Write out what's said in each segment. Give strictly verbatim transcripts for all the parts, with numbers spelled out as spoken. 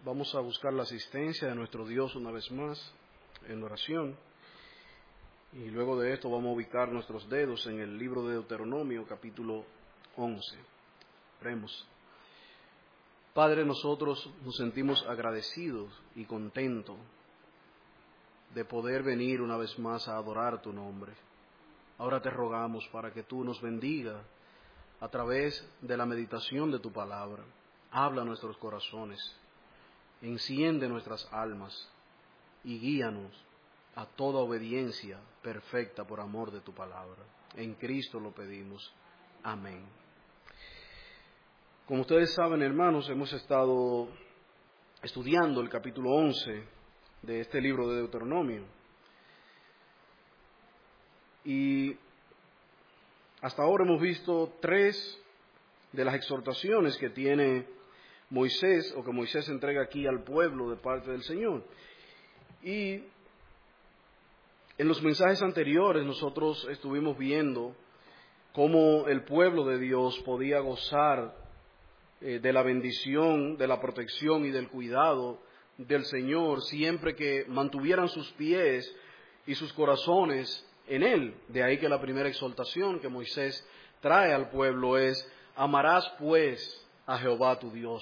Vamos a buscar la asistencia de nuestro Dios una vez más en oración. Y luego de esto vamos a ubicar nuestros dedos en el libro de Deuteronomio, capítulo once. Oremos. Padre, nosotros nos sentimos agradecidos y contentos de poder venir una vez más a adorar tu nombre. Ahora te rogamos para que tú nos bendiga a través de la meditación de tu palabra. Habla a nuestros corazones, enciende nuestras almas y guíanos a toda obediencia perfecta por amor de tu palabra. En Cristo lo pedimos. Amén. Como ustedes saben, hermanos, hemos estado estudiando el capítulo once de este libro de Deuteronomio. Y hasta ahora hemos visto tres de las exhortaciones que tiene Moisés, o que Moisés entrega aquí al pueblo de parte del Señor. Y en los mensajes anteriores nosotros estuvimos viendo cómo el pueblo de Dios podía gozar eh, de la bendición, de la protección y del cuidado del Señor siempre que mantuvieran sus pies y sus corazones en Él. De ahí que la primera exhortación que Moisés trae al pueblo es: amarás pues a Jehová tu Dios.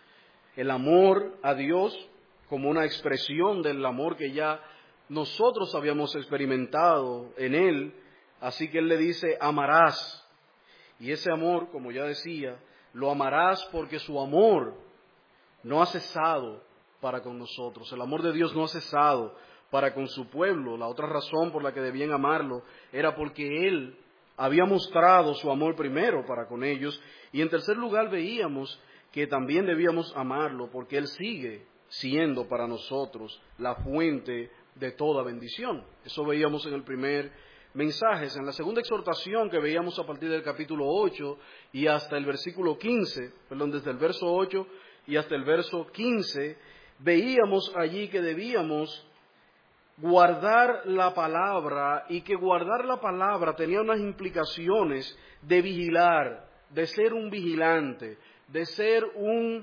El amor a Dios como una expresión del amor que ya nosotros habíamos experimentado en Él, así que Él le dice amarás. Y ese amor, como ya decía, lo amarás porque su amor no ha cesado para con nosotros. El amor de Dios no ha cesado para con su pueblo. La otra razón por la que debían amarlo era porque Él había mostrado su amor primero para con ellos. Y en tercer lugar veíamos que también debíamos amarlo porque Él sigue siendo para nosotros la fuente de toda bendición. Eso veíamos en el primer mensaje. En la segunda exhortación que veíamos a partir del capítulo ocho y hasta el versículo quince, perdón, desde el verso ocho y hasta el verso quince, veíamos allí que debíamos guardar la palabra y que guardar la palabra tenía unas implicaciones de vigilar, de ser un vigilante, de ser un,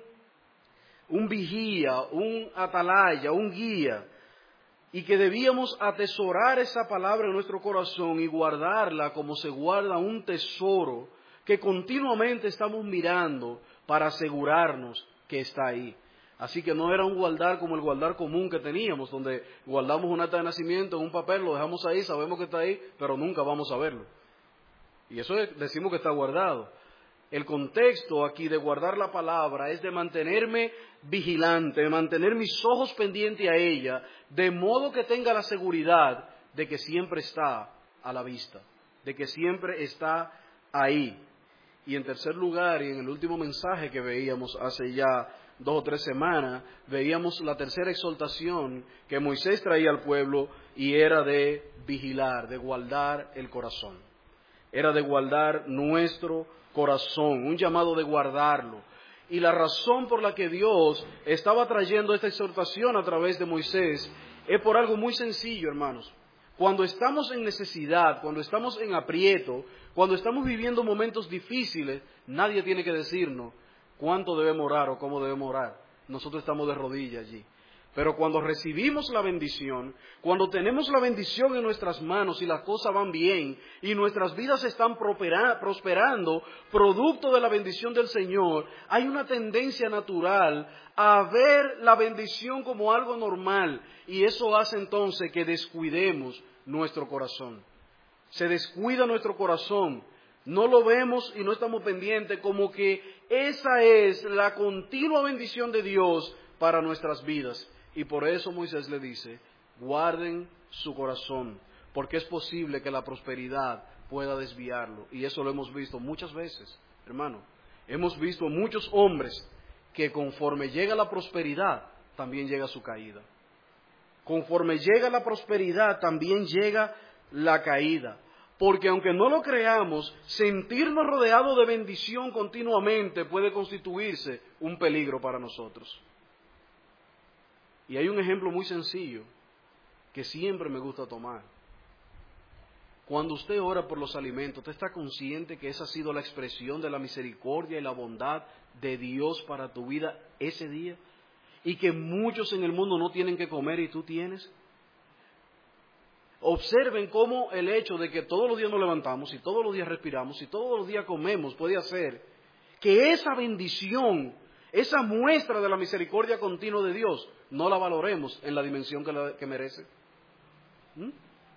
un vigía, un atalaya, un guía, y que debíamos atesorar esa palabra en nuestro corazón y guardarla como se guarda un tesoro que continuamente estamos mirando para asegurarnos que está ahí. Así que no era un guardar como el guardar común que teníamos, donde guardamos un acta de nacimiento en un papel, lo dejamos ahí, sabemos que está ahí, pero nunca vamos a verlo. Y eso es, decimos que está guardado. El contexto aquí de guardar la palabra es de mantenerme vigilante, de mantener mis ojos pendientes a ella, de modo que tenga la seguridad de que siempre está a la vista, de que siempre está ahí. Y en tercer lugar, y en el último mensaje que veíamos hace ya dos o tres semanas, veíamos la tercera exhortación que Moisés traía al pueblo y era de vigilar, de guardar el corazón. Era de guardar nuestro corazón, un llamado de guardarlo. Y la razón por la que Dios estaba trayendo esta exhortación a través de Moisés es por algo muy sencillo, hermanos. Cuando estamos en necesidad, cuando estamos en aprieto, cuando estamos viviendo momentos difíciles, nadie tiene que decirnos cuánto debemos orar o cómo debemos orar. Nosotros estamos de rodillas allí. Pero cuando recibimos la bendición, cuando tenemos la bendición en nuestras manos y las cosas van bien y nuestras vidas están prosperando, producto de la bendición del Señor, hay una tendencia natural a ver la bendición como algo normal y eso hace entonces que descuidemos nuestro corazón. Se descuida nuestro corazón, no lo vemos y no estamos pendientes, como que esa es la continua bendición de Dios para nuestras vidas. Y por eso Moisés le dice, guarden su corazón, porque es posible que la prosperidad pueda desviarlo. Y eso lo hemos visto muchas veces, hermano. Hemos visto muchos hombres que conforme llega la prosperidad, también llega su caída. Conforme llega la prosperidad, también llega la caída. Porque aunque no lo creamos, sentirnos rodeados de bendición continuamente puede constituirse un peligro para nosotros. Y hay un ejemplo muy sencillo que siempre me gusta tomar. Cuando usted ora por los alimentos, ¿usted está consciente que esa ha sido la expresión de la misericordia y la bondad de Dios para tu vida ese día? y que muchos en el mundo no tienen que comer y tú tienes? Observen cómo el hecho de que todos los días nos levantamos y todos los días respiramos y todos los días comemos puede hacer que esa bendición, esa muestra de la misericordia continua de Dios, no la valoremos en la dimensión que, la, que merece. ¿Mm?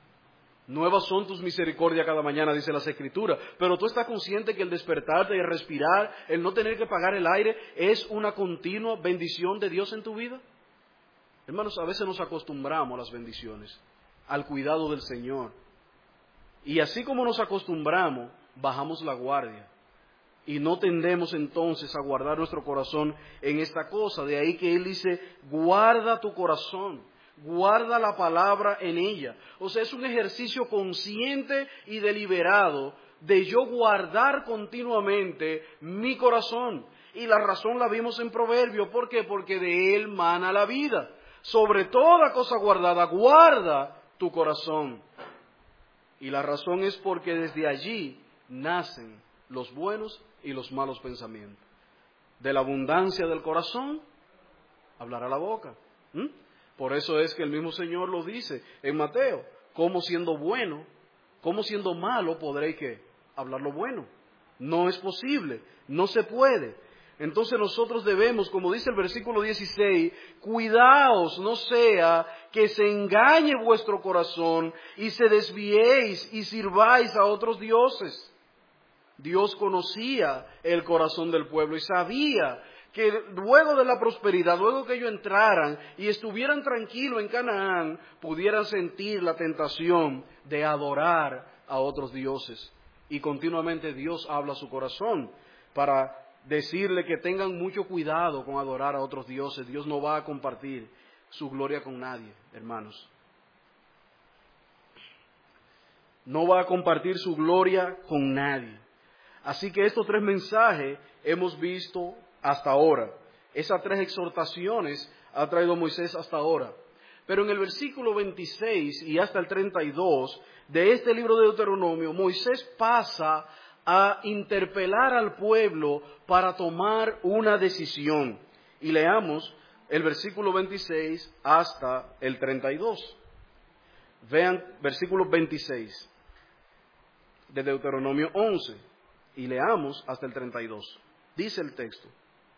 Nuevas son tus misericordias cada mañana, dice las Escrituras, pero tú estás consciente que el despertarte y el respirar, el no tener que pagar el aire, es una continua bendición de Dios en tu vida. Hermanos, a veces nos acostumbramos a las bendiciones, al cuidado del Señor. Y así como nos acostumbramos, bajamos la guardia. Y no tendemos entonces a guardar nuestro corazón en esta cosa. De ahí que Él dice, guarda tu corazón, guarda la palabra en ella. O sea, es un ejercicio consciente y deliberado de yo guardar continuamente mi corazón. Y la razón la vimos en Proverbios. ¿Por qué? Porque de él mana la vida. Sobre toda cosa guardada, guarda tu corazón. Y la razón es porque desde allí nacen los buenos y los malos pensamientos. De la abundancia del corazón hablará la boca. ¿Mm? Por eso es que el mismo Señor lo dice en Mateo, ¿cómo siendo bueno, cómo siendo malo podréis qué? Hablar lo bueno? No es posible, no se puede. Entonces nosotros debemos, como dice el versículo dieciséis, cuidaos, no sea que se engañe vuestro corazón y se desviéis y sirváis a otros dioses. Dios conocía el corazón del pueblo y sabía que luego de la prosperidad, luego que ellos entraran y estuvieran tranquilos en Canaán, pudieran sentir la tentación de adorar a otros dioses. Y continuamente Dios habla a su corazón para decirle que tengan mucho cuidado con adorar a otros dioses. Dios no va a compartir su gloria con nadie, hermanos. No va a compartir su gloria con nadie. Así que estos tres mensajes hemos visto hasta ahora. Esas tres exhortaciones ha traído Moisés hasta ahora. Pero en el versículo veintiséis y hasta el treinta y dos de este libro de Deuteronomio, Moisés pasa a interpelar al pueblo para tomar una decisión. Y leamos el versículo veintiséis hasta el treinta y dos. Vean versículo veintiséis de Deuteronomio once y leamos hasta el treinta y dos. Dice el texto: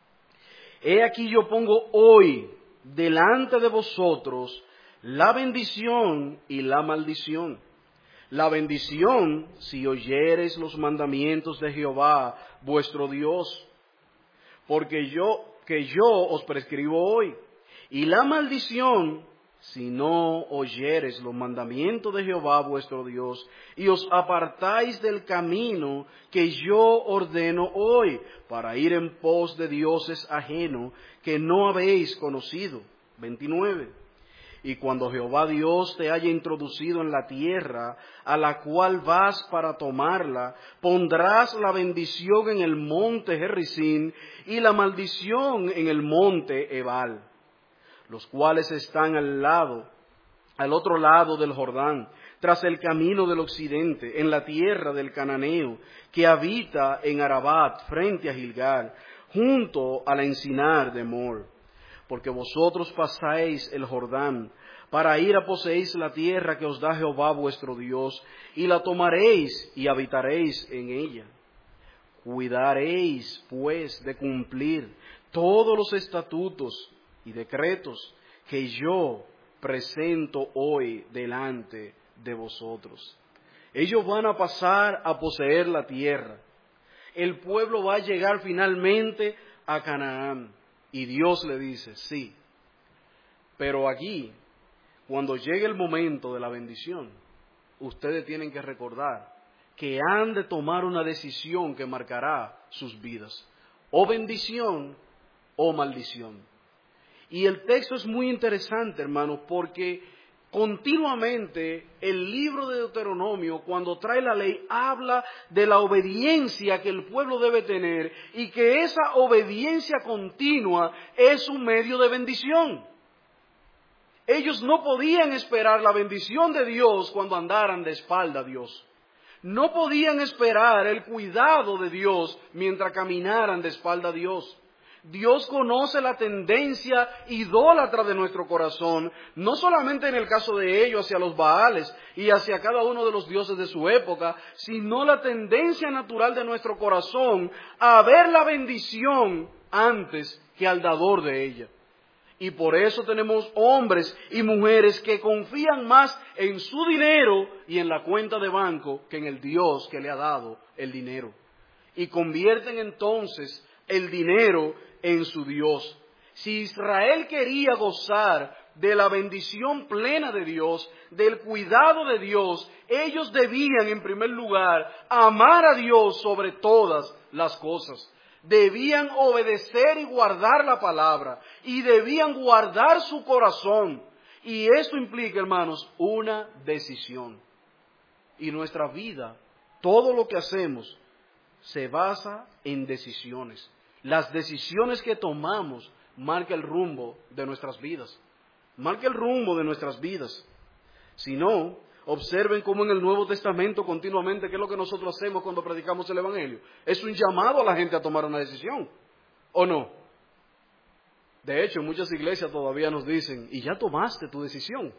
He aquí yo pongo hoy delante de vosotros la bendición y la maldición. La bendición, si oyereis los mandamientos de Jehová, vuestro Dios, porque yo, que yo os prescribo hoy. Y la maldición, si no oyereis los mandamientos de Jehová, vuestro Dios, y os apartáis del camino que yo ordeno hoy, para ir en pos de dioses ajenos que no habéis conocido. veintinueve. Y cuando Jehová Dios te haya introducido en la tierra a la cual vas para tomarla, pondrás la bendición en el monte Gerizim y la maldición en el monte Ebal, los cuales están al lado, al otro lado del Jordán, tras el camino del occidente, en la tierra del Cananeo, que habita en Arabat, frente a Gilgal, junto a la encinar de Mor. Porque vosotros pasáis el Jordán para ir a poseer la tierra que os da Jehová vuestro Dios, y la tomaréis y habitaréis en ella. Cuidaréis, pues, de cumplir todos los estatutos y decretos que yo presento hoy delante de vosotros. Ellos van a pasar a poseer la tierra. El pueblo va a llegar finalmente a Canaán. Y Dios le dice, sí, pero aquí, cuando llegue el momento de la bendición, ustedes tienen que recordar que han de tomar una decisión que marcará sus vidas, o bendición o maldición. Y el texto es muy interesante, hermanos, porque continuamente el libro de Deuteronomio, cuando trae la ley, habla de la obediencia que el pueblo debe tener y que esa obediencia continua es un medio de bendición. Ellos no podían esperar la bendición de Dios cuando andaran de espalda a Dios. No podían esperar el cuidado de Dios mientras caminaran de espalda a Dios. Dios conoce la tendencia idólatra de nuestro corazón, no solamente en el caso de ellos hacia los Baales y hacia cada uno de los dioses de su época, sino la tendencia natural de nuestro corazón a ver la bendición antes que al dador de ella. Y por eso tenemos hombres y mujeres que confían más en su dinero y en la cuenta de banco que en el Dios que le ha dado el dinero. Y convierten entonces el dinero en su Dios. Si Israel quería gozar de la bendición plena de Dios, del cuidado de Dios, ellos debían en primer lugar amar a Dios sobre todas las cosas. Debían obedecer y guardar la palabra, y debían guardar su corazón. Y esto implica, hermanos, una decisión. Y nuestra vida, todo lo que hacemos, se basa en decisiones. Las decisiones que tomamos marcan el rumbo de nuestras vidas. Marca el rumbo de nuestras vidas. Si no, observen cómo en el Nuevo Testamento continuamente, ¿qué es lo que nosotros hacemos cuando predicamos el Evangelio? Es un llamado a la gente a tomar una decisión, ¿o no? De hecho, muchas iglesias todavía nos dicen, y ya tomaste tu decisión.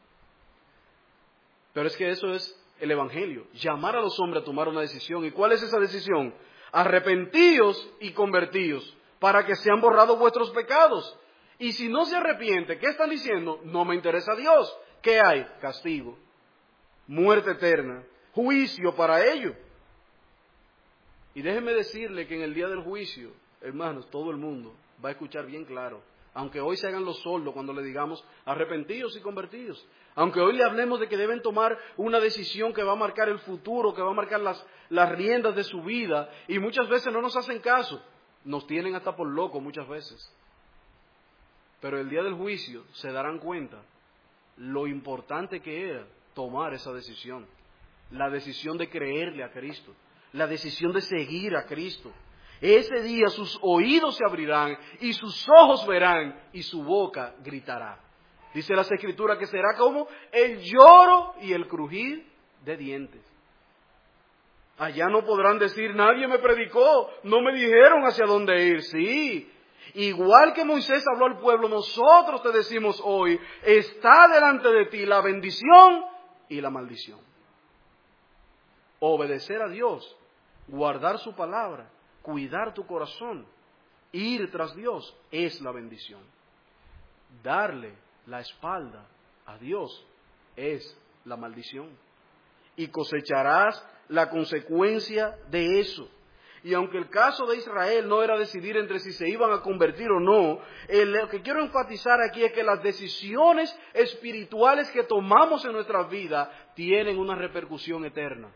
Pero es que eso es el Evangelio, llamar a los hombres a tomar una decisión. ¿Y cuál es esa decisión? Arrepentíos y convertíos, para que sean borrados vuestros pecados. Y si no se arrepiente, ¿qué están diciendo? No me interesa Dios. ¿Qué hay? Castigo, muerte eterna, juicio para ellos. Y déjenme decirle que en el día del juicio, hermanos, todo el mundo va a escuchar bien claro. Aunque hoy se hagan los sordos cuando le digamos arrepentidos y convertidos. Aunque hoy le hablemos de que deben tomar una decisión que va a marcar el futuro, que va a marcar las, las riendas de su vida. Y muchas veces no nos hacen caso. Nos tienen hasta por locos muchas veces. Pero el día del juicio se darán cuenta lo importante que era tomar esa decisión. La decisión de creerle a Cristo. La decisión de seguir a Cristo. Ese día sus oídos se abrirán y sus ojos verán y su boca gritará. Dice las Escrituras que será como el lloro y el crujir de dientes. Allá no podrán decir, nadie me predicó, no me dijeron hacia dónde ir. Sí, igual que Moisés habló al pueblo, nosotros te decimos hoy, está delante de ti la bendición y la maldición. Obedecer a Dios, guardar su palabra, cuidar tu corazón, ir tras Dios, es la bendición. Darle la espalda a Dios es la maldición. Y cosecharás la consecuencia de eso. Y aunque el caso de Israel no era decidir entre si se iban a convertir o no, el, lo que quiero enfatizar aquí es que las decisiones espirituales que tomamos en nuestra vida tienen una repercusión eterna.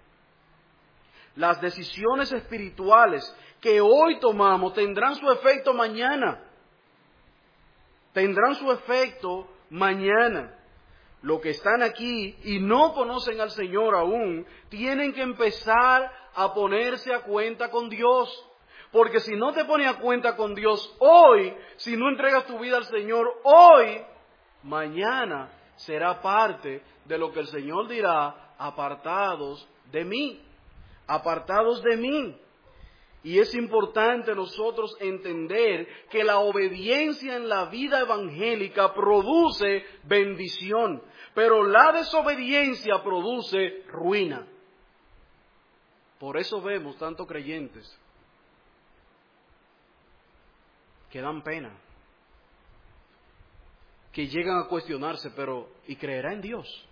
Las decisiones espirituales que hoy tomamos tendrán su efecto mañana. Tendrán su efecto mañana. Los que están aquí y no conocen al Señor aún, tienen que empezar a ponerse a cuenta con Dios. Porque si no te pones a cuenta con Dios hoy, si no entregas tu vida al Señor hoy, mañana será parte de lo que el Señor dirá, apartados de mí. Apartados de mí. Y es importante nosotros entender que la obediencia en la vida evangélica produce bendición, pero la desobediencia produce ruina. Por eso vemos tantos creyentes que dan pena, que llegan a cuestionarse, pero ¿y creerá en Dios?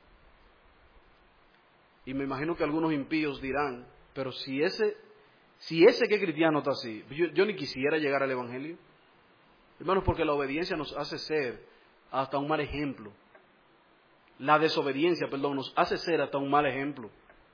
Y me imagino que algunos impíos dirán, pero si ese, si ese que es cristiano está así, yo, yo ni quisiera llegar al Evangelio. Hermanos, porque la obediencia nos hace ser hasta un mal ejemplo. La desobediencia, perdón, nos hace ser hasta un mal ejemplo.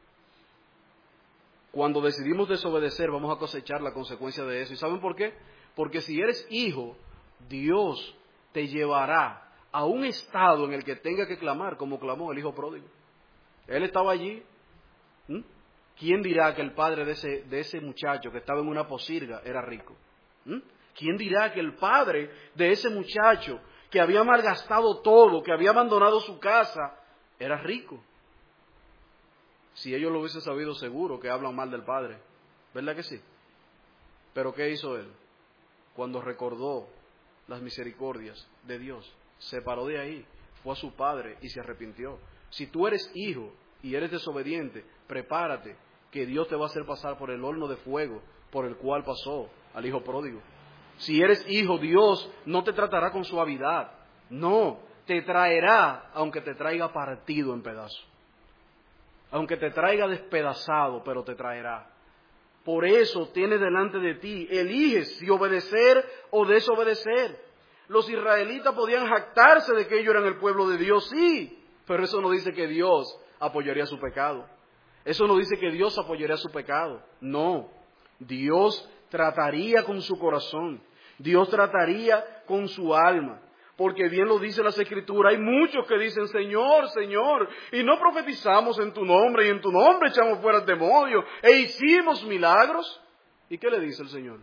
Cuando decidimos desobedecer, vamos a cosechar la consecuencia de eso. ¿Y saben por qué? Porque si eres hijo, Dios te llevará a un estado en el que tenga que clamar como clamó el hijo pródigo. Él estaba allí. ¿Mm? ¿Quién dirá que el padre de ese, de ese muchacho que estaba en una pocilga era rico? ¿Mm? ¿Quién dirá que el padre de ese muchacho que había malgastado todo, que había abandonado su casa, era rico? Si ellos lo hubiesen sabido, seguro que hablan mal del padre. ¿Verdad que sí? ¿Pero qué hizo él? cuando recordó las misericordias de Dios, se paró de ahí, fue a su padre y se arrepintió. Si tú eres hijo y eres desobediente, prepárate, que Dios te va a hacer pasar por el horno de fuego por el cual pasó al hijo pródigo. Si eres hijo, Dios no te tratará con suavidad, no, te traerá, aunque te traiga partido en pedazos, aunque te traiga despedazado, pero te traerá. Por eso tienes delante de ti, eliges si obedecer o desobedecer. Los israelitas podían jactarse de que ellos eran el pueblo de Dios, sí, pero eso no dice que Dios apoyaría su pecado. Eso no dice que Dios apoyaría su pecado. No, Dios trataría con su corazón, Dios trataría con su alma. Porque bien lo dice las Escrituras, hay muchos que dicen, Señor, Señor, y no profetizamos en tu nombre, y en tu nombre echamos fuera el demonio, e hicimos milagros. ¿Y qué le dice el Señor?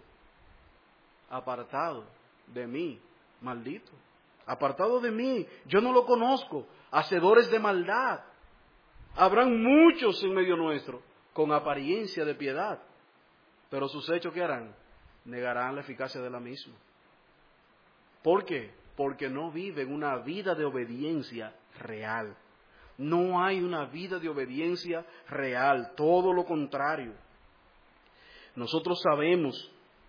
Apartado de mí, maldito. Apartado de mí, yo no lo conozco, hacedores de maldad. Habrán muchos en medio nuestro, con apariencia de piedad, pero sus hechos, ¿qué harán? Negarán la eficacia de la misma. ¿Por qué? Porque no viven una vida de obediencia real. No hay una vida de obediencia real, todo lo contrario. Nosotros sabemos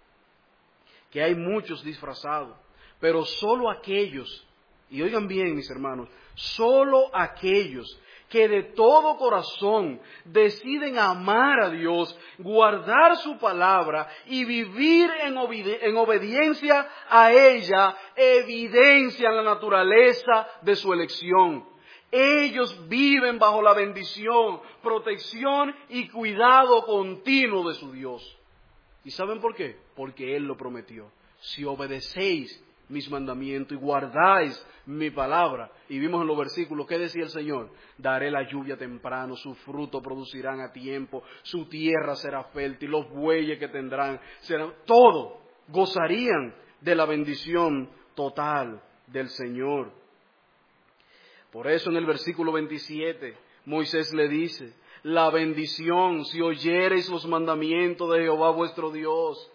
que hay muchos disfrazados, pero solo aquellos, y oigan bien mis hermanos, solo aquellos que de todo corazón deciden amar a Dios, guardar su palabra y vivir en, obede- en obediencia a ella, evidencian la naturaleza de su elección. Ellos viven bajo la bendición, protección y cuidado continuo de su Dios. ¿Y saben por qué? Porque Él lo prometió. Si obedecéis mis mandamientos y guardáis mi palabra. Y vimos en los versículos, ¿qué decía el Señor? Daré la lluvia temprano, su fruto producirán a tiempo, su tierra será fértil, los bueyes que tendrán serán, todo, gozarían de la bendición total del Señor. Por eso en el versículo veintisiete, Moisés le dice, la bendición si oyereis los mandamientos de Jehová vuestro Dios.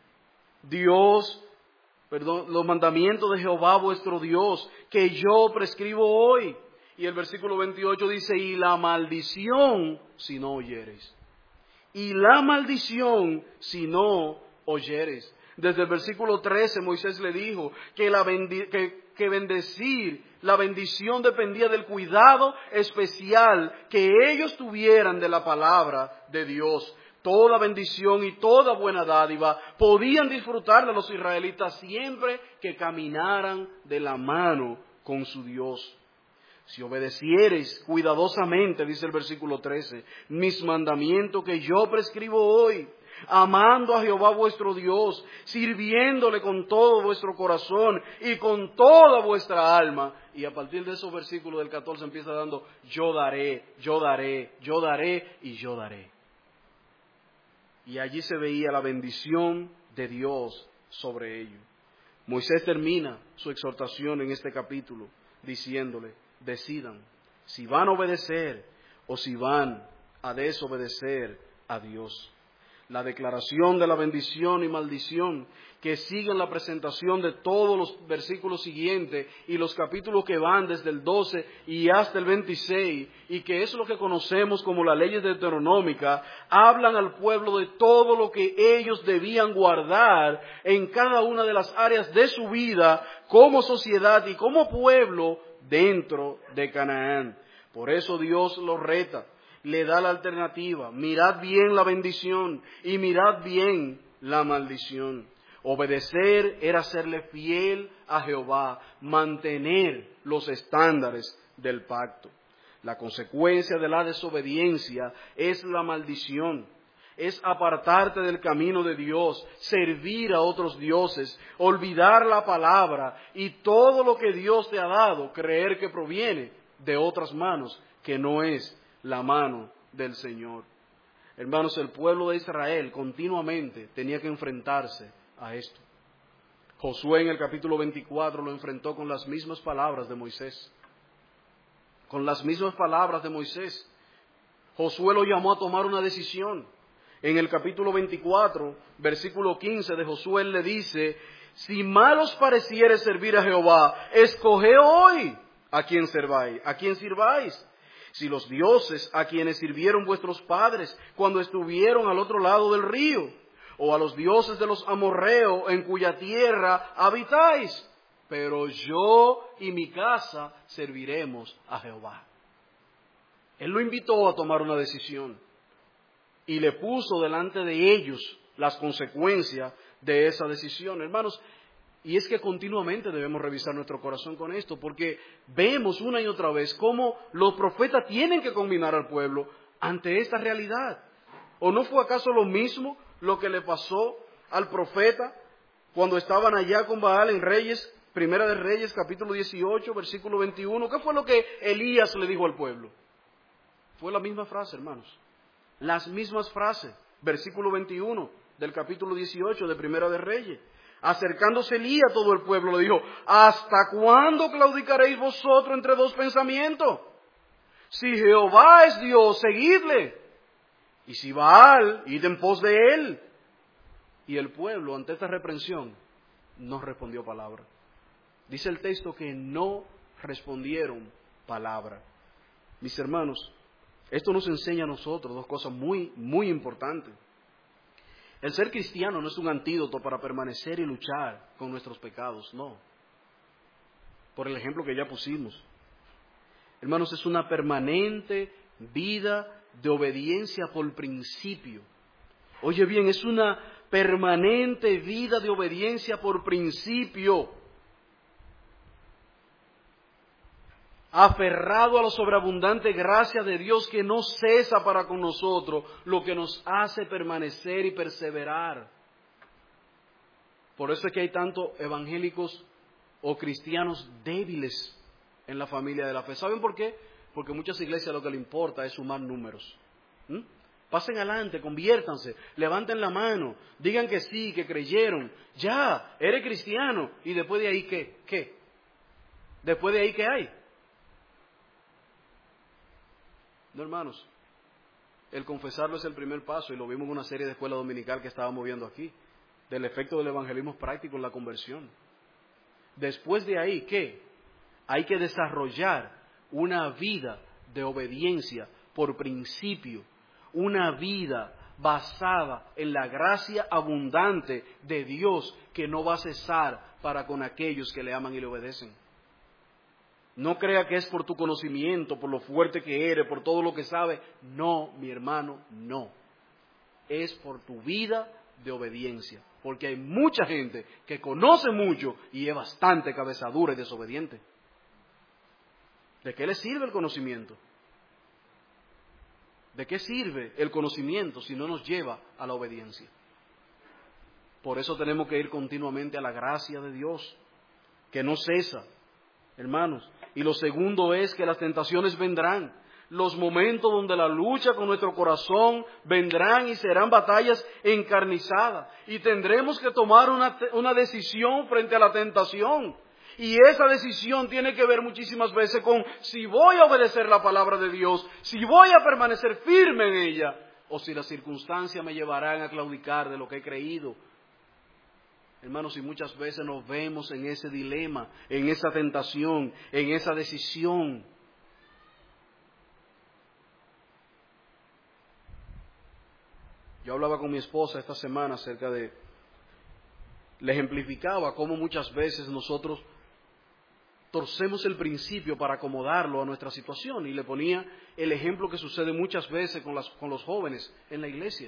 Dios Perdón, los mandamientos de Jehová vuestro Dios, que yo prescribo hoy. Y el versículo veintiocho dice, y la maldición si no oyeres. Y la maldición si no oyeres. Desde el versículo trece Moisés le dijo que, la bendi- que, que bendecir, la bendición dependía del cuidado especial que ellos tuvieran de la palabra de Dios. Toda bendición y toda buena dádiva podían disfrutarla los israelitas siempre que caminaran de la mano con su Dios. Si obedeciereis cuidadosamente, dice el versículo trece, mis mandamientos que yo prescribo hoy, amando a Jehová vuestro Dios, sirviéndole con todo vuestro corazón y con toda vuestra alma. Y a partir de esos versículos del catorce empieza dando, yo daré, yo daré, yo daré y yo daré. Y allí se veía la bendición de Dios sobre ellos. Moisés termina su exhortación en este capítulo diciéndole, decidan si van a obedecer o si van a desobedecer a Dios. La declaración de la bendición y maldición que siguen la presentación de todos los versículos siguientes y los capítulos que van desde el doce y hasta el veintiséis, y que es lo que conocemos como las leyes deuteronómicas, hablan al pueblo de todo lo que ellos debían guardar en cada una de las áreas de su vida como sociedad y como pueblo dentro de Canaán. Por eso Dios los reta. Le da la alternativa, mirad bien la bendición y mirad bien la maldición. Obedecer era serle fiel a Jehová, mantener los estándares del pacto. La consecuencia de la desobediencia es la maldición, es apartarte del camino de Dios, servir a otros dioses, olvidar la palabra y todo lo que Dios te ha dado, creer que proviene de otras manos, que no es la mano del Señor. Hermanos, el pueblo de Israel continuamente tenía que enfrentarse a esto. Josué en el capítulo veinticuatro lo enfrentó con las mismas palabras de Moisés. Con las mismas palabras de Moisés. Josué lo llamó a tomar una decisión. En el capítulo veinticuatro, versículo quince de Josué, él le dice, si mal os pareciere servir a Jehová, escoge hoy a quién serváis, a quién sirváis. Si los dioses a quienes sirvieron vuestros padres cuando estuvieron al otro lado del río, o a los dioses de los amorreos en cuya tierra habitáis, pero yo y mi casa serviremos a Jehová. Él lo invitó a tomar una decisión y le puso delante de ellos las consecuencias de esa decisión, hermanos. Y es que continuamente debemos revisar nuestro corazón con esto, porque vemos una y otra vez cómo los profetas tienen que combinar al pueblo ante esta realidad. ¿O no fue acaso lo mismo lo que le pasó al profeta cuando estaban allá con Baal en Reyes, Primera de Reyes, capítulo dieciocho, versículo veintiuno? ¿Qué fue lo que Elías le dijo al pueblo? Fue la misma frase, hermanos. Las mismas frases. Versículo veintiuno del capítulo dieciocho de Primera de Reyes. Acercándose Elías a todo el pueblo, le dijo: ¿hasta cuándo claudicaréis vosotros entre dos pensamientos? Si Jehová es Dios, seguidle. Y si Baal, id en pos de él. Y el pueblo, ante esta reprensión, no respondió palabra. Dice el texto que no respondieron palabra. Mis hermanos, esto nos enseña a nosotros dos cosas muy, muy importantes. El ser cristiano no es un antídoto para permanecer y luchar con nuestros pecados, no. Por el ejemplo que ya pusimos. Hermanos, es una permanente vida de obediencia por principio. Oye bien, es una permanente vida de obediencia por principio. Aferrado a la sobreabundante gracia de Dios que no cesa para con nosotros, lo que nos hace permanecer y perseverar. Por eso es que hay tantos evangélicos o cristianos débiles en la familia de la fe. ¿Saben por qué? Porque muchas iglesias lo que le importa es sumar números. ¿Mm? Pasen adelante, conviértanse, levanten la mano, digan que sí, que creyeron. Ya, eres cristiano. ¿Y después de ahí qué? ¿Qué? ¿Después de ahí qué hay? No, hermanos, el confesarlo es el primer paso, y lo vimos en una serie de escuela dominical que estábamos viendo aquí, del efecto del evangelismo práctico en la conversión. Después de ahí, ¿qué? Hay que desarrollar una vida de obediencia por principio, una vida basada en la gracia abundante de Dios que no va a cesar para con aquellos que le aman y le obedecen. No crea que es por tu conocimiento, por lo fuerte que eres, por todo lo que sabes. No, mi hermano, no. Es por tu vida de obediencia. Porque hay mucha gente que conoce mucho y es bastante cabezadura y desobediente. ¿De qué le sirve el conocimiento? ¿De qué sirve el conocimiento si no nos lleva a la obediencia? Por eso tenemos que ir continuamente a la gracia de Dios, que no cesa, hermanos. Y lo segundo es que las tentaciones vendrán. Los momentos donde la lucha con nuestro corazón vendrán y serán batallas encarnizadas. Y tendremos que tomar una, una decisión frente a la tentación. Y esa decisión tiene que ver muchísimas veces con si voy a obedecer la palabra de Dios, si voy a permanecer firme en ella, o si las circunstancias me llevarán a claudicar de lo que he creído. Hermanos, y muchas veces nos vemos en ese dilema, en esa tentación, en esa decisión. Yo hablaba con mi esposa esta semana acerca de, le ejemplificaba cómo muchas veces nosotros torcemos el principio para acomodarlo a nuestra situación, y le ponía el ejemplo que sucede muchas veces con, las, con los jóvenes en la iglesia.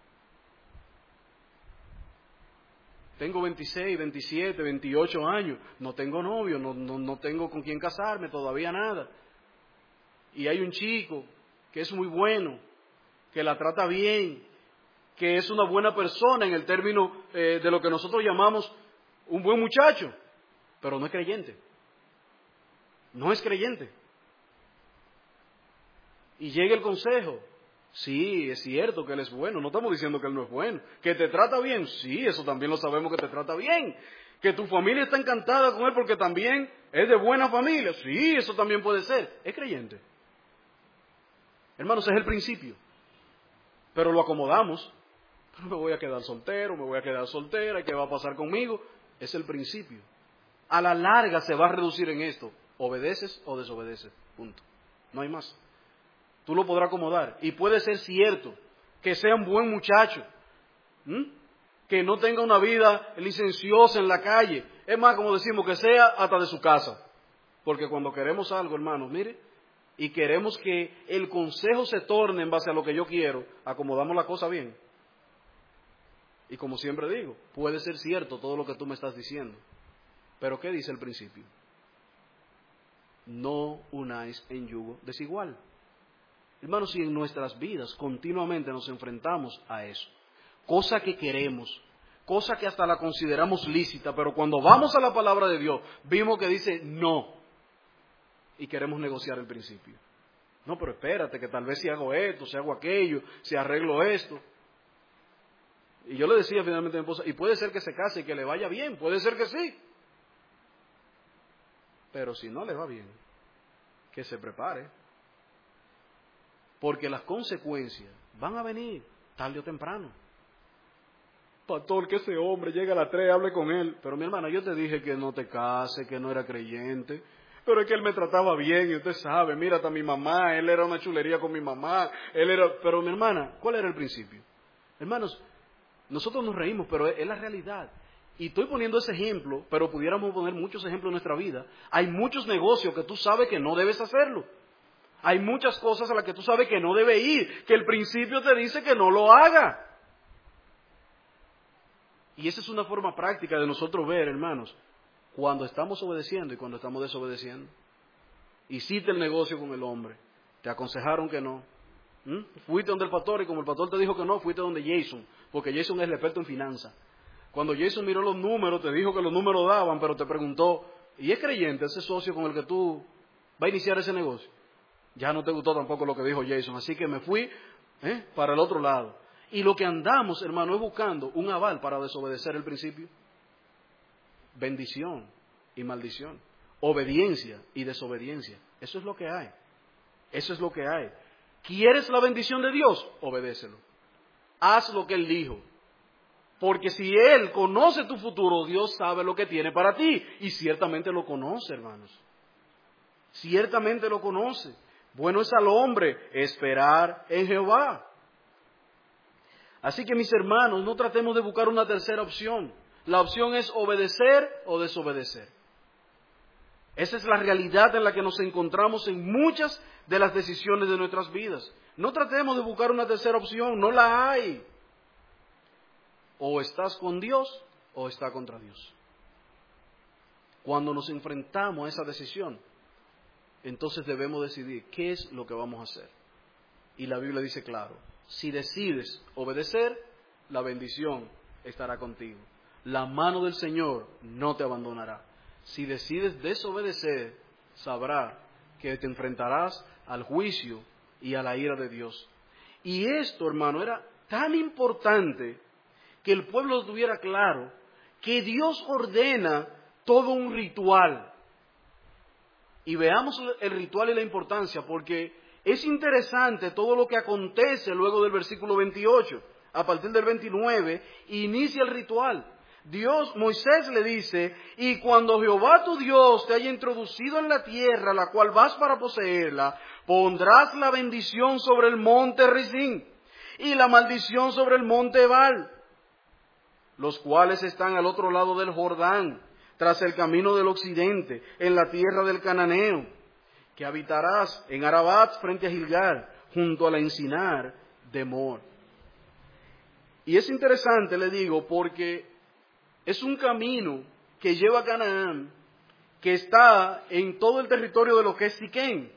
Tengo veintiséis, veintisiete, veintiocho años, no tengo novio, no, no, no tengo con quién casarme, todavía nada. Y hay un chico que es muy bueno, que la trata bien, que es una buena persona en el término eh, de lo que nosotros llamamos un buen muchacho, pero no es creyente. No es creyente. Y llega el consejo. Sí, es cierto que él es bueno, no estamos diciendo que él no es bueno. ¿Que te trata bien? Sí, eso también lo sabemos que te trata bien. ¿Que tu familia está encantada con él porque también es de buena familia? Sí, eso también puede ser. Es creyente. Hermanos, es el principio. Pero lo acomodamos. Me voy a quedar soltero, me voy a quedar soltera, ¿qué va a pasar conmigo? Es el principio. A la larga se va a reducir en esto. Obedeces o desobedeces. Punto. No hay más. Tú lo podrás acomodar. Y puede ser cierto que sea un buen muchacho. ¿Mm? Que no tenga una vida licenciosa en la calle. Es más, como decimos, que sea hasta de su casa. Porque cuando queremos algo, hermanos, mire, y queremos que el consejo se torne en base a lo que yo quiero, acomodamos la cosa bien. Y como siempre digo, puede ser cierto todo lo que tú me estás diciendo. Pero ¿qué dice el principio? No unáis en yugo desigual. Hermanos, si en nuestras vidas continuamente nos enfrentamos a eso, cosa que queremos, cosa que hasta la consideramos lícita, pero cuando vamos a la palabra de Dios, vimos que dice no, y queremos negociar el principio. No, pero espérate, que tal vez si hago esto, si hago aquello, si arreglo esto. Y yo le decía finalmente a mi esposa, y puede ser que se case y que le vaya bien, puede ser que sí. Pero si no le va bien, que se prepare. Porque las consecuencias van a venir tarde o temprano. Pastor, que ese hombre llegue a las tres, hable con él. Pero mi hermana, yo te dije que no te case, que no era creyente. Pero es que él me trataba bien y usted sabe, mira, hasta mi mamá, él era una chulería con mi mamá. Él era, pero mi hermana, ¿cuál era el principio? Hermanos, nosotros nos reímos, pero es la realidad. Y estoy poniendo ese ejemplo, pero pudiéramos poner muchos ejemplos en nuestra vida. Hay muchos negocios que tú sabes que no debes hacerlo. Hay muchas cosas a las que tú sabes que no debe ir, que el principio te dice que no lo haga. Y esa es una forma práctica de nosotros ver, hermanos, cuando estamos obedeciendo y cuando estamos desobedeciendo. Hiciste el negocio con el hombre, te aconsejaron que no. ¿Mm? Fuiste donde el pastor y como el pastor te dijo que no, fuiste donde Jason, porque Jason es el experto en finanzas. Cuando Jason miró los números, te dijo que los números daban, pero te preguntó, ¿y es creyente ese socio con el que tú vas a iniciar ese negocio? Ya no te gustó tampoco lo que dijo Jason, así que me fui ¿eh? para el otro lado. Y lo que andamos, hermano, es buscando un aval para desobedecer el principio. Bendición y maldición. Obediencia y desobediencia. Eso es lo que hay. Eso es lo que hay. ¿Quieres la bendición de Dios? Obedécelo. Haz lo que Él dijo. Porque si Él conoce tu futuro, Dios sabe lo que tiene para ti. Y ciertamente lo conoce, hermanos. Ciertamente lo conoce. Bueno es al hombre esperar en Jehová. Así que mis hermanos, no tratemos de buscar una tercera opción. La opción es obedecer o desobedecer. Esa es la realidad en la que nos encontramos en muchas de las decisiones de nuestras vidas. No tratemos de buscar una tercera opción, no la hay. O estás con Dios o estás contra Dios. Cuando nos enfrentamos a esa decisión, entonces debemos decidir qué es lo que vamos a hacer. Y la Biblia dice claro, si decides obedecer, la bendición estará contigo. La mano del Señor no te abandonará. Si decides desobedecer, sabrás que te enfrentarás al juicio y a la ira de Dios. Y esto, hermano, era tan importante que el pueblo lo tuviera claro, que Dios ordena todo un ritual. Y veamos el ritual y la importancia, porque es interesante todo lo que acontece luego del versículo veintiocho. A partir del veintinueve, inicia el ritual. Dios, Moisés le dice, y cuando Jehová tu Dios te haya introducido en la tierra, la cual vas para poseerla, pondrás la bendición sobre el monte Rizín y la maldición sobre el monte Ebal, los cuales están al otro lado del Jordán, tras el camino del occidente, en la tierra del Cananeo, que habitarás en Arabat frente a Gilgal, junto a la encinar de Mor. Y es interesante, le digo, porque es un camino que lleva a Canaán, que está en todo el territorio de lo que es Siquén.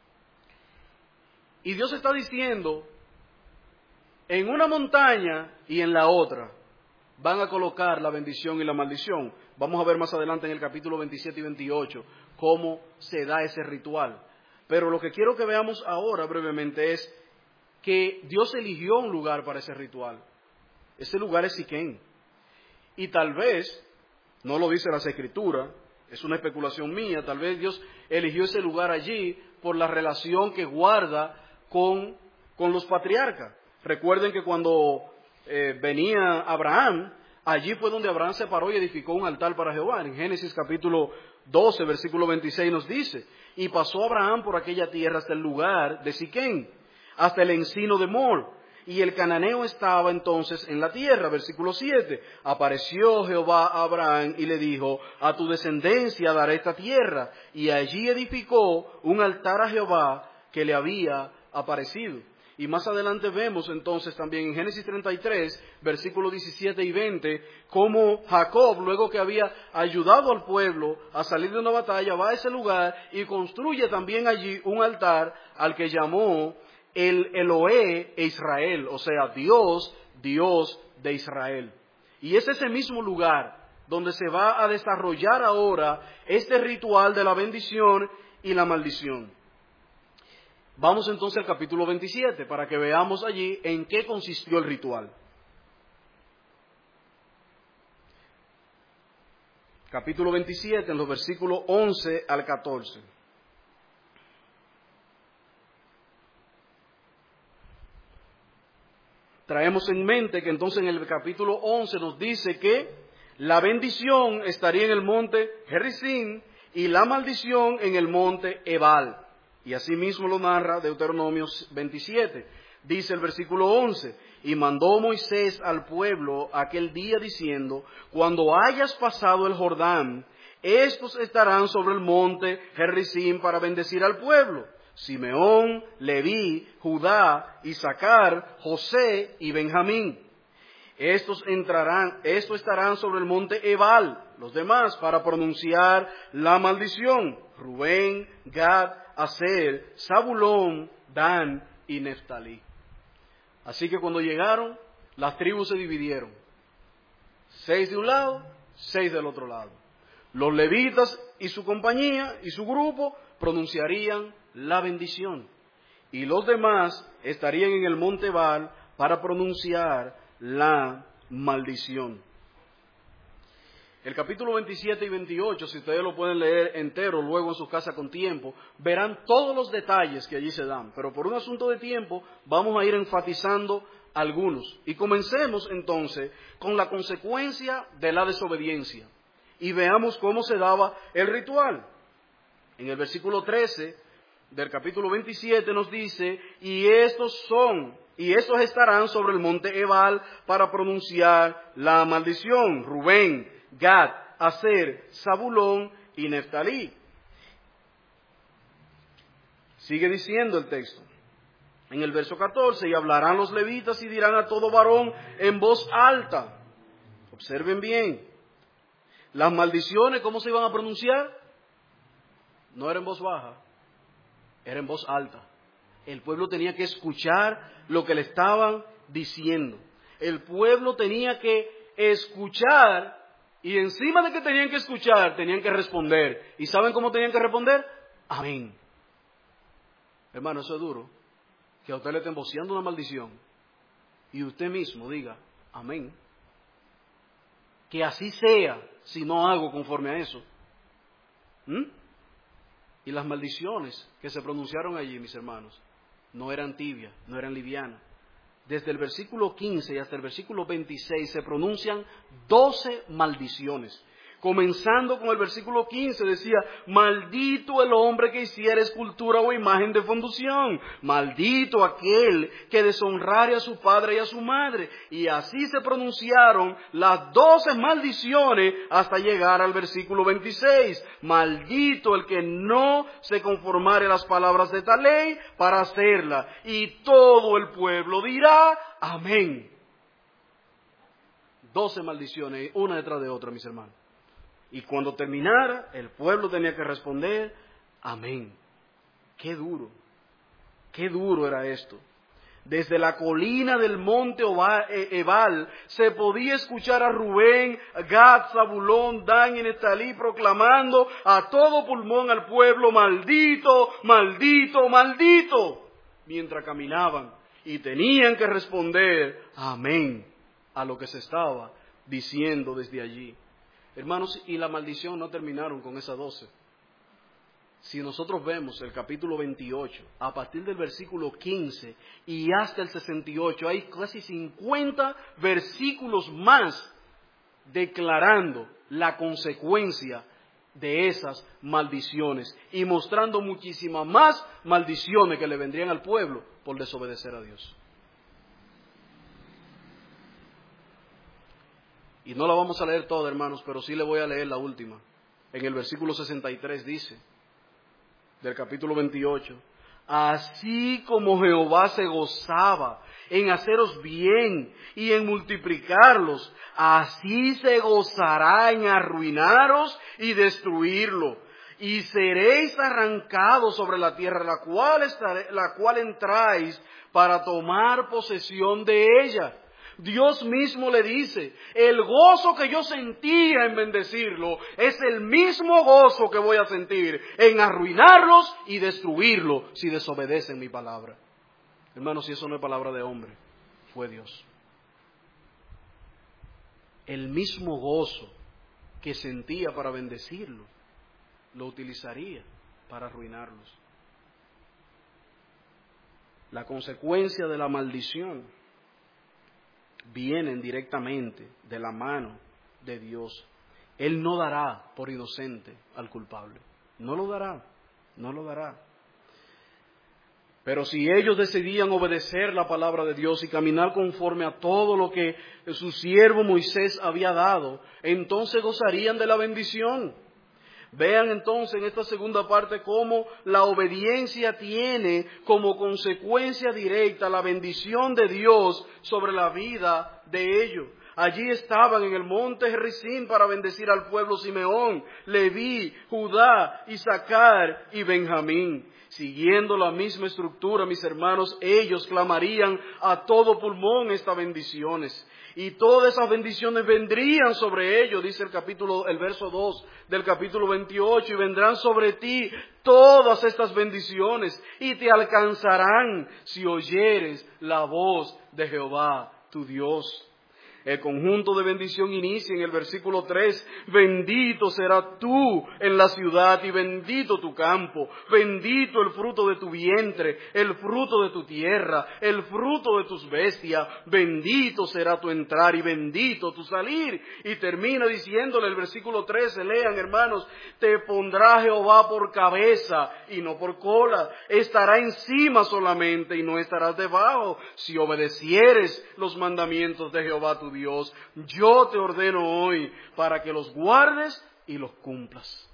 Y Dios está diciendo, en una montaña y en la otra van a colocar la bendición y la maldición. Vamos a ver más adelante en el capítulo veintisiete y veintiocho cómo se da ese ritual. Pero lo que quiero que veamos ahora brevemente es que Dios eligió un lugar para ese ritual. Ese lugar es Siquén. Y tal vez, no lo dice las Escrituras, es una especulación mía, tal vez Dios eligió ese lugar allí por la relación que guarda con, con los patriarcas. Recuerden que cuando eh, venía Abraham, Allí fue donde Abraham se paró y edificó un altar para Jehová. En Génesis capítulo doce, versículo veintiséis nos dice, y pasó Abraham por aquella tierra hasta el lugar de Siquén, hasta el encino de Mor, y el cananeo estaba entonces en la tierra. Versículo siete, apareció Jehová a Abraham y le dijo, a tu descendencia daré esta tierra, y allí edificó un altar a Jehová que le había aparecido. Y más adelante vemos entonces también en Génesis treinta y tres, versículos diecisiete y veinte, cómo Jacob, luego que había ayudado al pueblo a salir de una batalla, va a ese lugar y construye también allí un altar al que llamó el Eloé e Israel, o sea, Dios, Dios de Israel. Y es ese mismo lugar donde se va a desarrollar ahora este ritual de la bendición y la maldición. Vamos entonces al capítulo veintisiete para que veamos allí en qué consistió el ritual. Capítulo veintisiete, en los versículos once al catorce. Traemos en mente que entonces en el capítulo once nos dice que la bendición estaría en el monte Gerizim y la maldición en el monte Ebal. Y así mismo lo narra Deuteronomio veintisiete. Dice el versículo once, y mandó Moisés al pueblo aquel día diciendo, cuando hayas pasado el Jordán, estos estarán sobre el monte Gerizim para bendecir al pueblo. Simeón, Leví, Judá, Isaacar, José y Benjamín. Estos entrarán, estos estarán sobre el monte Ebal, los demás para pronunciar la maldición. Rubén, Gad, Aser, Zabulón, Dan y Neftalí. Así que cuando llegaron, las tribus se dividieron. Seis de un lado, seis del otro lado. Los levitas y su compañía y su grupo pronunciarían la bendición. Y los demás estarían en el monte Ebal para pronunciar la maldición. El capítulo veintisiete y veintiocho, si ustedes lo pueden leer entero luego en su casa con tiempo, verán todos los detalles que allí se dan. Pero por un asunto de tiempo vamos a ir enfatizando algunos. Y comencemos entonces con la consecuencia de la desobediencia. Y veamos cómo se daba el ritual. En el versículo trece del capítulo veintisiete nos dice, y estos son, y estos estarán sobre el monte Ebal para pronunciar la maldición. Rubén, Gad, Aser, Zabulón y Neftalí. Sigue diciendo el texto. En el verso catorce, y hablarán los levitas y dirán a todo varón en voz alta. Observen bien. Las maldiciones, ¿cómo se iban a pronunciar? No era en voz baja, era en voz alta. El pueblo tenía que escuchar lo que le estaban diciendo. El pueblo tenía que escuchar, y encima de que tenían que escuchar, tenían que responder. ¿Y saben cómo tenían que responder? Amén. Hermano, eso es duro. Que a usted le estén voceando una maldición y usted mismo diga, amén. Que así sea si no hago conforme a eso. ¿Mm? Y las maldiciones que se pronunciaron allí, mis hermanos, no eran tibias, no eran livianas. Desde el versículo quince y hasta el versículo veintiséis se pronuncian doce maldiciones. Comenzando con el versículo quince decía, maldito el hombre que hiciera escultura o imagen de fundición, maldito aquel que deshonrare a su padre y a su madre. Y así se pronunciaron las doce maldiciones hasta llegar al versículo veintiséis. Maldito el que no se conformare a las palabras de esta ley para hacerla. Y todo el pueblo dirá, amén. Doce maldiciones, una detrás de otra, mis hermanos. Y cuando terminara, el pueblo tenía que responder, amén. Qué duro, qué duro era esto. Desde la colina del monte Ebal se podía escuchar a Rubén, Gad, Zabulón, Dan y Neftalí proclamando a todo pulmón al pueblo, maldito, maldito, maldito, mientras caminaban. Y tenían que responder, amén, a lo que se estaba diciendo desde allí. Hermanos, y la maldición no terminaron con esas doce. Si nosotros vemos el capítulo veintiocho, a partir del versículo quince y hasta el sesenta y ocho, hay casi cincuenta versículos más declarando la consecuencia de esas maldiciones y mostrando muchísimas más maldiciones que le vendrían al pueblo por desobedecer a Dios. Y no la vamos a leer toda, hermanos, pero sí le voy a leer la última. En el versículo sesenta y tres dice, del capítulo veintiocho, así como Jehová se gozaba en haceros bien y en multiplicarlos, así se gozará en arruinaros y destruirlo. Y seréis arrancados sobre la tierra, la cual, estaré, la cual entráis para tomar posesión de ella. Dios mismo le dice, el gozo que yo sentía en bendecirlo es el mismo gozo que voy a sentir en arruinarlos y destruirlos si desobedecen mi palabra. Hermanos, si eso no es palabra de hombre, fue Dios. El mismo gozo que sentía para bendecirlo, lo utilizaría para arruinarlos. La consecuencia de la maldición vienen directamente de la mano de Dios. Él no dará por inocente al culpable. No lo dará, no lo dará. Pero si ellos decidían obedecer la palabra de Dios y caminar conforme a todo lo que su siervo Moisés había dado, entonces gozarían de la bendición. Vean entonces en esta segunda parte cómo la obediencia tiene como consecuencia directa la bendición de Dios sobre la vida de ellos. Allí estaban en el monte Gerizim para bendecir al pueblo Simeón, Leví, Judá, Isaacar y Benjamín. Siguiendo la misma estructura, mis hermanos, ellos clamarían a todo pulmón estas bendiciones. Y todas esas bendiciones vendrían sobre ellos, dice el capítulo, el verso dos del capítulo veintiocho, y vendrán sobre ti todas estas bendiciones y te alcanzarán si oyeres la voz de Jehová, tu Dios. El conjunto de bendición inicia en el versículo tres. Bendito será tú en la ciudad y bendito tu campo. Bendito el fruto de tu vientre, el fruto de tu tierra, el fruto de tus bestias. Bendito será tu entrar y bendito tu salir. Y termina diciéndole el versículo trece, lean hermanos, te pondrá Jehová por cabeza y no por cola. Estará encima solamente y no estarás debajo. Si obedecieres los mandamientos de Jehová tu Dios, yo te ordeno hoy para que los guardes y los cumplas.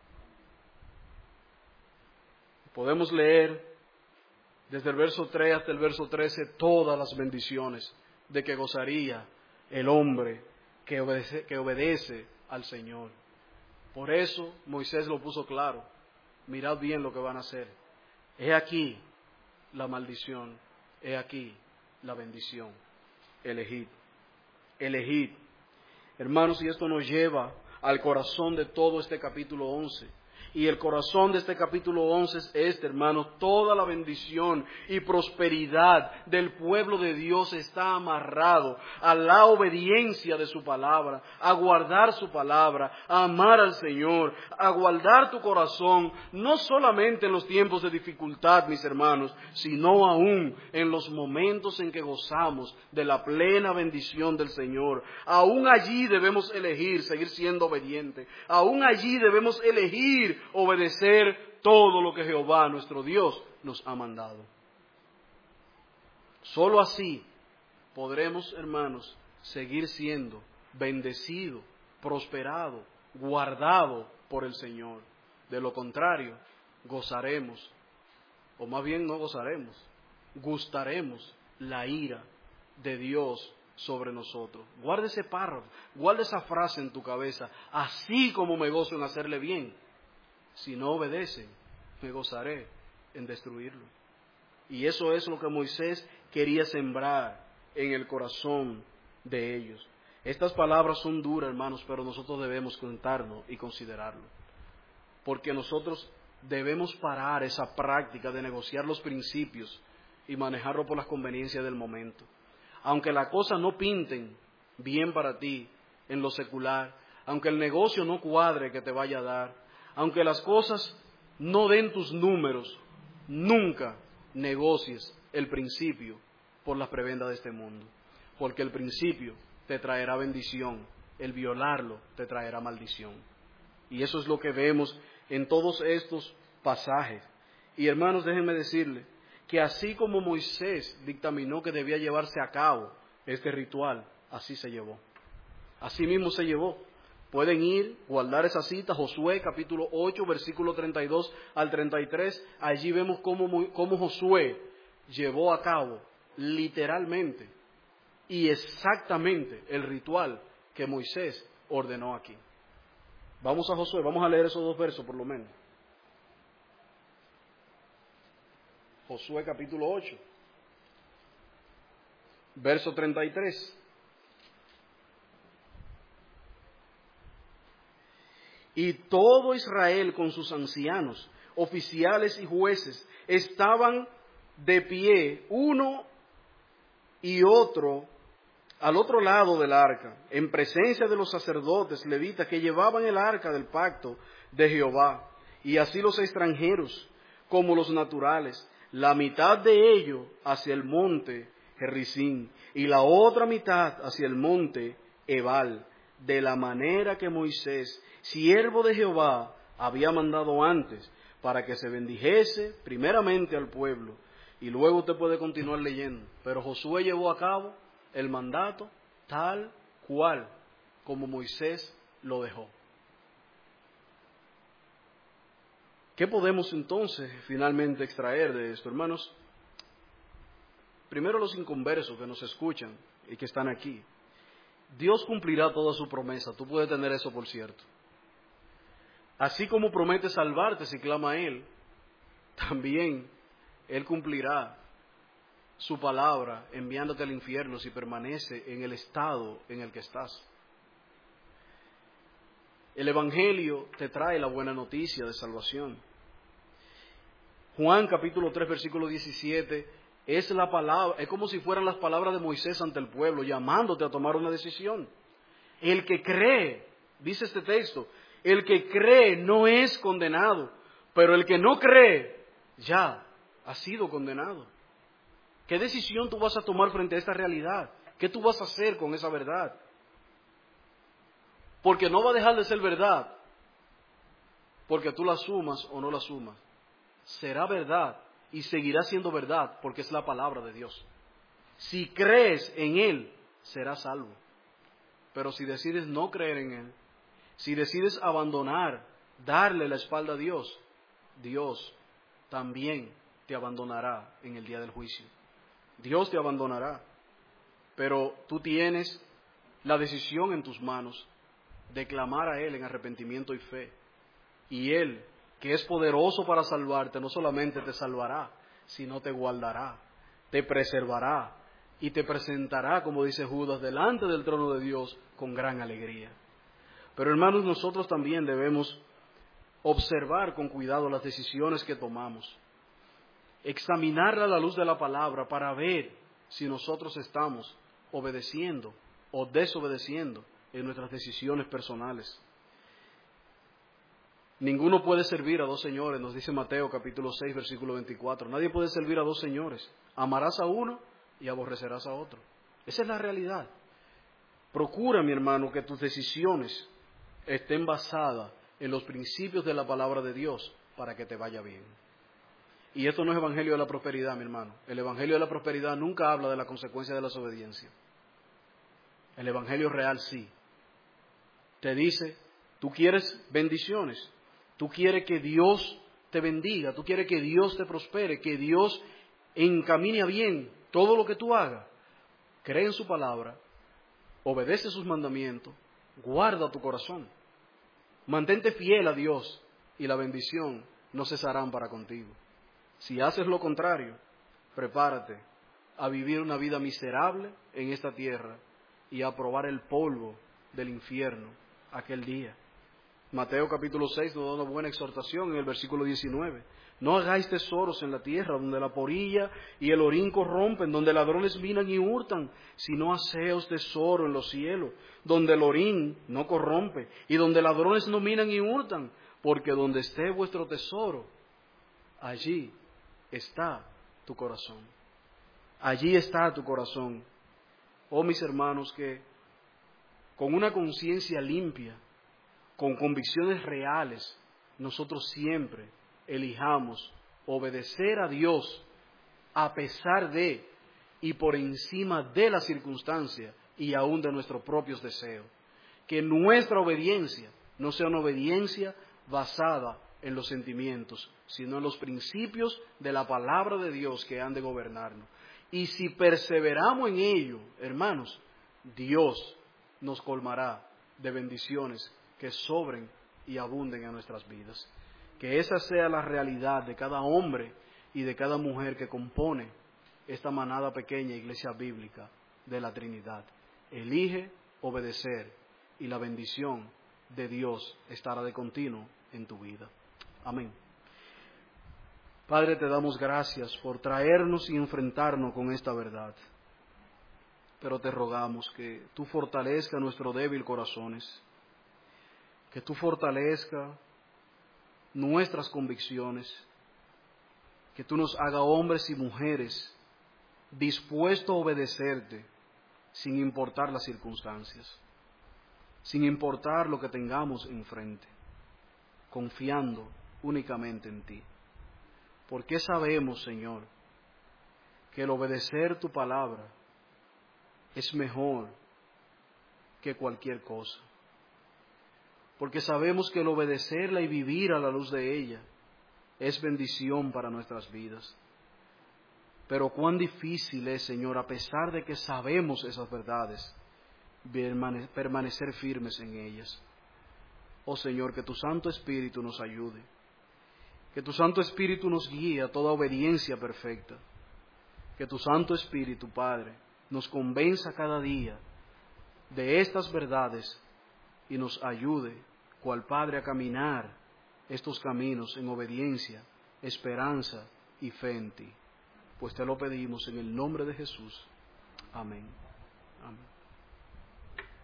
Podemos leer desde el verso tres hasta el verso trece todas las bendiciones de que gozaría el hombre que obedece, que obedece al Señor. Por eso Moisés lo puso claro. Mirad bien lo que van a hacer. He aquí la maldición, he aquí la bendición. Elegid. Elegid. Hermanos, y esto nos lleva al corazón de todo este capítulo once. Y el corazón de este capítulo once es este, hermanos, toda la bendición y prosperidad del pueblo de Dios está amarrado a la obediencia de su palabra, a guardar su palabra, a amar al Señor, a guardar tu corazón, no solamente en los tiempos de dificultad, mis hermanos, sino aún en los momentos en que gozamos de la plena bendición del Señor. Aún allí debemos elegir seguir siendo obedientes, aún allí debemos elegir obedecer todo lo que Jehová nuestro Dios nos ha mandado. Solo así podremos, hermanos, seguir siendo bendecidos, prosperados, guardados por el Señor. De lo contrario, gozaremos, o más bien no gozaremos, gustaremos la ira de Dios sobre nosotros. Guarda ese párrafo, guarda esa frase en tu cabeza, así como me gozo en hacerle bien. Si no obedecen, me gozaré en destruirlo. Y eso es lo que Moisés quería sembrar en el corazón de ellos. Estas palabras son duras, hermanos, pero nosotros debemos contarnos y considerarlo. Porque nosotros debemos parar esa práctica de negociar los principios y manejarlo por las conveniencias del momento. Aunque las cosas no pinten bien para ti en lo secular, aunque el negocio no cuadre que te vaya a dar, aunque las cosas no den tus números, nunca negocies el principio por las prebendas de este mundo, porque el principio te traerá bendición el violarlo te traerá maldición. Y eso es lo que vemos en todos estos pasajes. Y hermanos, déjenme decirles que así como Moisés dictaminó que debía llevarse a cabo este ritual, así se llevó. Así mismo se llevó. Pueden ir, guardar esa cita, Josué capítulo ocho, versículo treinta y dos al treinta y tres. Allí vemos cómo, cómo Josué llevó a cabo literalmente y exactamente el ritual que Moisés ordenó aquí. Vamos a Josué, vamos a leer esos dos versos por lo menos. Josué capítulo ocho, verso treinta y tres. Y todo Israel con sus ancianos, oficiales y jueces, estaban de pie, uno y otro, al otro lado del arca, en presencia de los sacerdotes levitas que llevaban el arca del pacto de Jehová, y así los extranjeros como los naturales, la mitad de ellos hacia el monte Gerizim y la otra mitad hacia el monte Ebal, de la manera que Moisés, siervo de Jehová, había mandado antes, para que se bendijese primeramente al pueblo. Y luego usted puede continuar leyendo. Pero Josué llevó a cabo el mandato tal cual como Moisés lo dejó. ¿Qué podemos entonces finalmente extraer de esto, hermanos? Primero, los inconversos que nos escuchan y que están aquí. Dios cumplirá toda su promesa, tú puedes tener eso por cierto. Así como promete salvarte si clama a Él, también Él cumplirá su palabra enviándote al infierno si permanece en el estado en el que estás. El Evangelio te trae la buena noticia de salvación. Juan capítulo tres versículo diecisiete es la palabra, es como si fueran las palabras de Moisés ante el pueblo, llamándote a tomar una decisión. El que cree, dice este texto, el que cree no es condenado, pero el que no cree ya ha sido condenado. ¿Qué decisión tú vas a tomar frente a esta realidad? ¿Qué tú vas a hacer con esa verdad? Porque no va a dejar de ser verdad, porque tú la asumas o no la asumas. Será verdad y seguirá siendo verdad porque es la palabra de Dios. Si crees en Él, serás salvo. Pero si decides no creer en Él, si decides abandonar, darle la espalda a Dios, Dios también te abandonará en el día del juicio. Dios te abandonará, pero tú tienes la decisión en tus manos de clamar a Él en arrepentimiento y fe. Y Él, que es poderoso para salvarte, no solamente te salvará, sino te guardará, te preservará y te presentará, como dice Judas, delante del trono de Dios con gran alegría. Pero hermanos, nosotros también debemos observar con cuidado las decisiones que tomamos, examinarla a la luz de la palabra para ver si nosotros estamos obedeciendo o desobedeciendo en nuestras decisiones personales. Ninguno puede servir a dos señores, nos dice Mateo capítulo seis, versículo veinticuatro. Nadie puede servir a dos señores. Amarás a uno y aborrecerás a otro. Esa es la realidad. Procura, mi hermano, que tus decisiones estén basadas en los principios de la palabra de Dios para que te vaya bien. Y esto no es evangelio de la prosperidad, mi hermano. El evangelio de la prosperidad nunca habla de la consecuencia de la desobediencia. El evangelio real sí. Te dice, tú quieres bendiciones, tú quieres que Dios te bendiga, tú quieres que Dios te prospere, que Dios encamine a bien todo lo que tú hagas. Cree en su palabra, obedece sus mandamientos, guarda tu corazón, mantente fiel a Dios y la bendición no cesarán para contigo. Si haces lo contrario, prepárate a vivir una vida miserable en esta tierra y a probar el polvo del infierno aquel día. Mateo capítulo seis nos da una buena exhortación en el versículo diecinueve. No hagáis tesoros en la tierra donde la polilla y el orín corrompen, donde ladrones minan y hurtan, sino haceos tesoro en los cielos, donde el orín no corrompe y donde ladrones no minan y hurtan, porque donde esté vuestro tesoro, allí está tu corazón. Allí está tu corazón. Oh mis hermanos, que con una conciencia limpia, con convicciones reales, nosotros siempre elijamos obedecer a Dios a pesar de y por encima de las circunstancias y aún de nuestros propios deseos. Que nuestra obediencia no sea una obediencia basada en los sentimientos, sino en los principios de la palabra de Dios que han de gobernarnos. Y si perseveramos en ello, hermanos, Dios nos colmará de bendiciones que sobren y abunden en nuestras vidas. Que esa sea la realidad de cada hombre y de cada mujer que compone esta manada pequeña iglesia bíblica de la Trinidad. Elige obedecer y la bendición de Dios estará de continuo en tu vida. Amén. Padre, te damos gracias por traernos y enfrentarnos con esta verdad. Pero te rogamos que tú fortalezca nuestros débiles corazones, que tú fortalezca nuestras convicciones, que tú nos hagas hombres y mujeres dispuestos a obedecerte sin importar las circunstancias, sin importar lo que tengamos enfrente, confiando únicamente en ti. Porque sabemos, Señor, que el obedecer tu palabra es mejor que cualquier cosa. Porque sabemos que el obedecerla y vivir a la luz de ella es bendición para nuestras vidas. Pero cuán difícil es, Señor, a pesar de que sabemos esas verdades, permanecer firmes en ellas. Oh Señor, que tu Santo Espíritu nos ayude, que tu Santo Espíritu nos guíe a toda obediencia perfecta, que tu Santo Espíritu, Padre, nos convenza cada día de estas verdades y nos ayude, cual Padre, a caminar estos caminos en obediencia, esperanza y fe en ti. Pues te lo pedimos en el nombre de Jesús. Amén. Amén.